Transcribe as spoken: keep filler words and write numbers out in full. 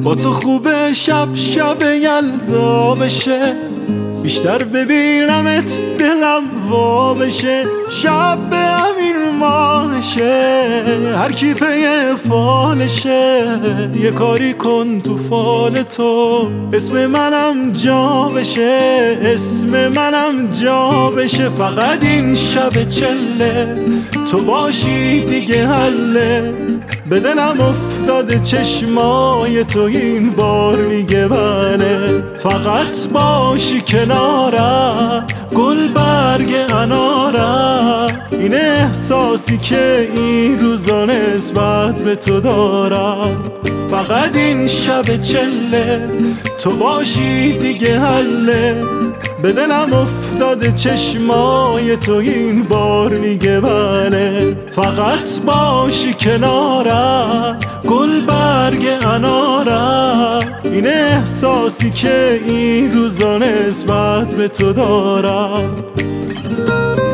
با تو خوبه شب شب یلدا بشه، بیشتر ببینمت دلم وا بشه. شب به همین ماهشه، هر کی پی فالشه. یه کاری کن تو فال تو، اسم منم جا بشه، اسم منم جا بشه. فقط این شب چله، تو باشی دیگه حله. به دلم افتاده چشمای تو این بار میگه بله. فقط باشی کنارم، گل برگ انارم. این احساسی که این روزا نسبت به تو دارم. فقط این شب چله، تو باشی دیگه حله. به دلم افتاده چشمای تو این بار میگه بله. فقط باشی کنارم، گل برگ انارم. این احساسی که این روزا نسبت به تو دارم.